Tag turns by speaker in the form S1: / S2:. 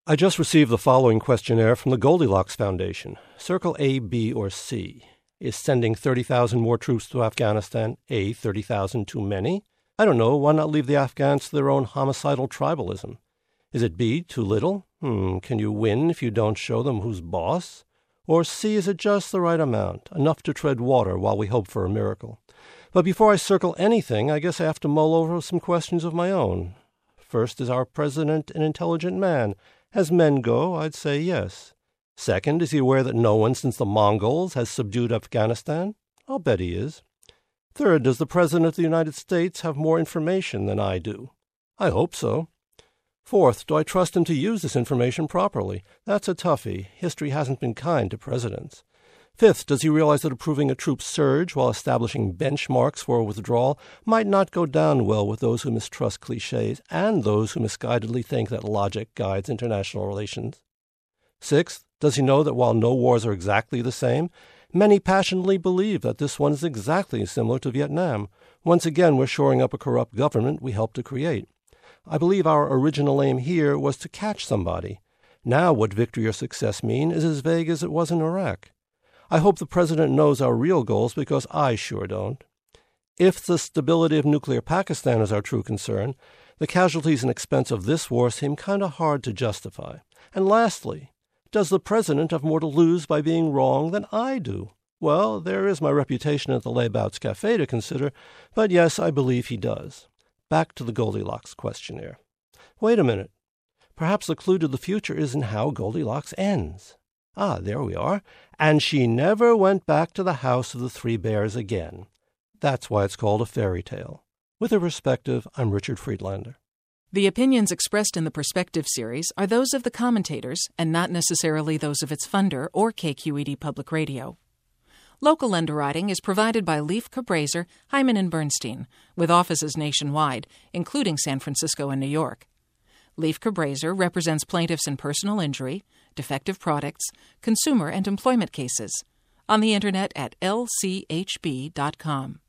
S1: I just received the following questionnaire from the Goldilocks Foundation. Circle A, B, or C. Is sending 30,000 more troops to Afghanistan A, 30,000 too many? I don't know. Why not leave the Afghans to their own homicidal tribalism? Is it B, too little? Can you win if you don't show them who's boss? Or C, is it just the right amount, enough to tread water while we hope for a miracle? But before I circle anything, I guess I have to mull over some questions of my own. First, is our president an intelligent man? As men go, I'd say yes. Second, is he aware that no one since the Mongols has subdued Afghanistan? I'll bet he is. Third, does the President of the United States have more information than I do? I hope so. Fourth, do I trust him to use this information properly? That's a toughie. History hasn't been kind to presidents. Fifth, does he realize that approving a troop surge while establishing benchmarks for a withdrawal might not go down well with those who mistrust cliches and those who misguidedly think that logic guides international relations? Sixth, does he know that while no wars are exactly the same, many passionately believe that this one is exactly similar to Vietnam? Once again, we're shoring up a corrupt government we helped to create. I believe our original aim here was to catch somebody. Now what victory or success mean is as vague as it was in Iraq. I hope the president knows our real goals because I sure don't. If the stability of nuclear Pakistan is our true concern, the casualties and expense of this war seem kind of hard to justify. And lastly, does the president have more to lose by being wrong than I do? Well, there is my reputation at the Laybouts Cafe to consider, but yes, I believe he does. Back to the Goldilocks questionnaire. Wait a minute. Perhaps the clue to the future is in how Goldilocks ends. Ah, there we are. And she never went back to the house of the three bears again. That's why it's called a fairy tale. With a perspective, I'm Richard Friedlander.
S2: The opinions expressed in the Perspective series are those of the commentators and not necessarily those of its funder or KQED Public Radio. Local underwriting is provided by Leif Cabraser, Hyman & Bernstein, with offices nationwide, including San Francisco and New York. Leif Cabraser represents plaintiffs in personal injury, defective products, consumer and employment cases. On the Internet at lchb.com.